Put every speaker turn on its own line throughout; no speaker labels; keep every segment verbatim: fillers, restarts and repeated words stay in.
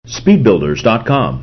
speed builders dot com.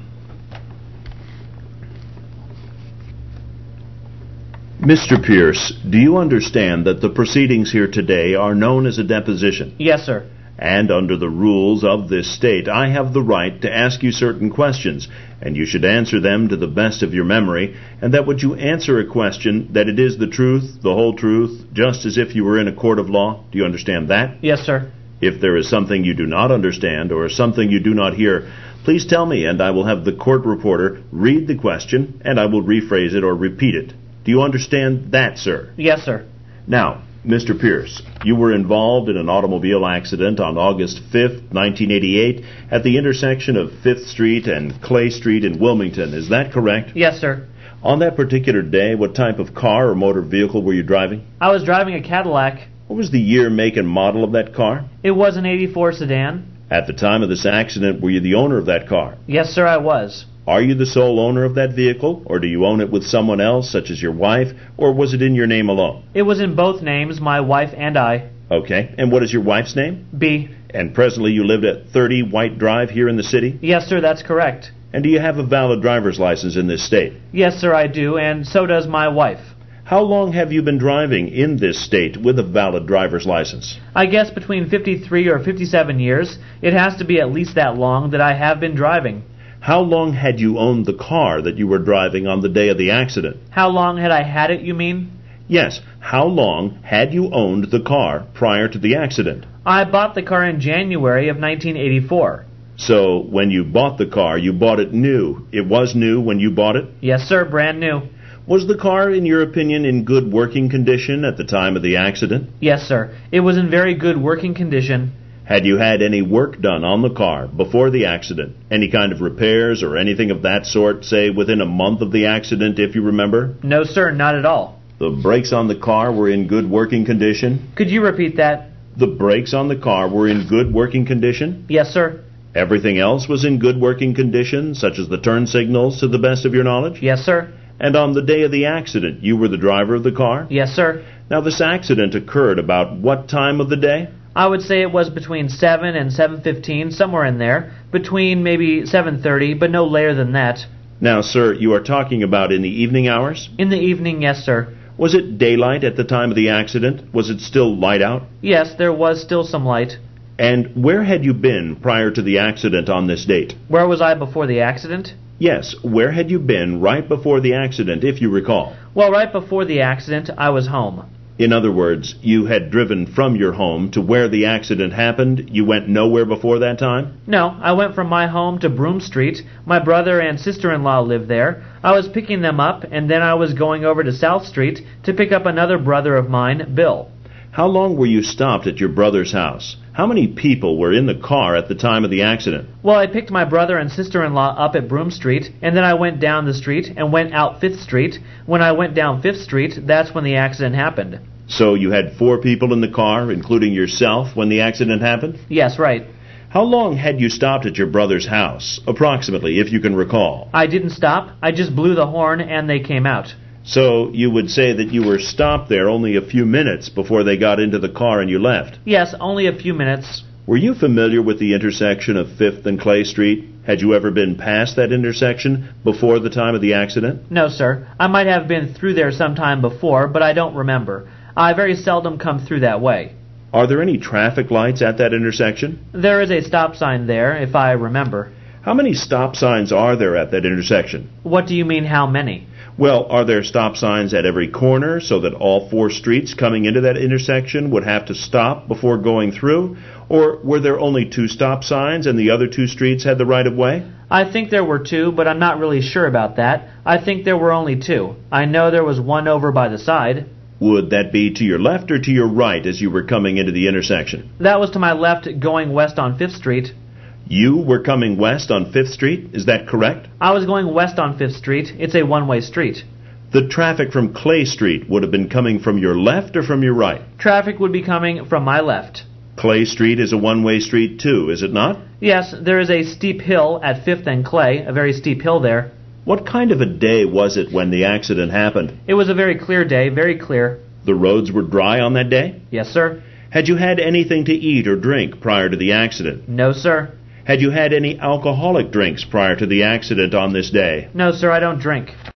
Mister Pierce, do you understand that the proceedings here today are known as a deposition?
Yes, sir.
And under the rules of this state, I have the right to ask you certain questions, and you should answer them to the best of your memory, and that would you answer a question that it is the truth, the whole truth, just as if you were in a court of law? Do you understand that?
Yes, sir.
If there is something you do not understand or something you do not hear, please tell me, and I will have the court reporter read the question, and I will rephrase it or repeat it. Do you understand that, sir?
Yes, sir.
Now, Mister Pierce, you were involved in an automobile accident on August fifth, nineteen eighty-eight, at the intersection of fifth Street and Clay Street in Wilmington. Is that correct?
Yes, sir.
On that particular day, what type of car or motor vehicle were you driving?
I was driving a Cadillac.
What was the year, make, and model of that car?
It was an eighty-four sedan.
At the time of this accident, were you the owner of that car?
Yes, sir, I was.
Are you the sole owner of that vehicle, or do you own it with someone else, such as your wife, or was it in your name alone?
It was in both names, my wife and I.
Okay, and what is your wife's name?
B.
And presently you lived at thirty White Drive here in the city?
Yes, sir, that's correct.
And do you have a valid driver's license in this state?
Yes, sir, I do, and so does my wife.
How long have you been driving in this state with a valid driver's license?
I guess between fifty-three or fifty-seven years. It has to be at least that long that I have been driving.
How long had you owned the car that you were driving on the day of the accident?
How long had I had it, you mean?
Yes. How long had you owned the car prior to the accident?
I bought the car in January of nineteen eighty-four.
So, when you bought the car, you bought it new. It was new when you bought it?
Yes, sir, brand new.
Was the car, in your opinion, in good working condition at the time of the accident?
Yes, sir. It was in very good working condition.
Had you had any work done on the car before the accident? Any kind of repairs or anything of that sort, say within a month of the accident, if you remember?
No, sir, not at all.
The brakes on the car were in good working condition?
Could you repeat that?
The brakes on the car were in good working condition?
Yes, sir.
Everything else was in good working condition, such as the turn signals, to the best of your knowledge?
Yes, sir.
And on the day of the accident, you were the driver of the car?
Yes, sir.
Now, this accident occurred about what time of the day?
I would say it was between seven and seven fifteen, somewhere in there. Between maybe seven thirty, but no later than that.
Now, sir, you are talking about in the evening hours?
In the evening, yes, sir.
Was it daylight at the time of the accident? Was it still light out?
Yes, there was still some light.
And where had you been prior to the accident on this date?
Where was I before the accident?
Yes, where had you been right before the accident, if you recall?
Well, right before the accident, I was home.
In other words, you had driven from your home to where the accident happened. You went nowhere before that time?
No, I went from my home to Broome Street. My brother and sister-in-law lived there. I was picking them up, and then I was going over to South Street to pick up another brother of mine, Bill.
How long were you stopped at your brother's house? How many people were in the car at the time of the accident?
Well, I picked my brother and sister-in-law up at Broome Street, and then I went down the street and went out Fifth Street. When I went down Fifth Street, that's when the accident happened.
So you had four people in the car, including yourself, when the accident happened?
Yes, right.
How long had you stopped at your brother's house, approximately, if you can recall?
I didn't stop. I just blew the horn, and they came out.
So you would say that you were stopped there only a few minutes before they got into the car and you left?
Yes, only a few minutes.
Were you familiar with the intersection of Fifth and Clay Street? Had you ever been past that intersection before the time of the accident?
No, sir. I might have been through there sometime before, but I don't remember. I very seldom come through that way.
Are there any traffic lights at that intersection?
There is a stop sign there, if I remember.
How many stop signs are there at that intersection?
What do you mean, how many?
Well, are there stop signs at every corner so that all four streets coming into that intersection would have to stop before going through? Or were there only two stop signs and the other two streets had the right of way?
I think there were two, but I'm not really sure about that. I think there were only two. I know there was one over by the side.
Would that be to your left or to your right as you were coming into the intersection?
That was to my left going west on Fifth Street.
You were coming west on Fifth Street, is that correct?
I was going west on Fifth Street. It's a one-way street.
The traffic from Clay Street would have been coming from your left or from your right?
Traffic would be coming from my left.
Clay Street is a one-way street too, is it not?
Yes, there is a steep hill at Fifth and Clay, a very steep hill there.
What kind of a day was it when the accident happened?
It was a very clear day, very clear.
The roads were dry on that day?
Yes, sir.
Had you had anything to eat or drink prior to the accident?
No, sir.
Had you had any alcoholic drinks prior to the accident on this day?
No, sir, I don't drink.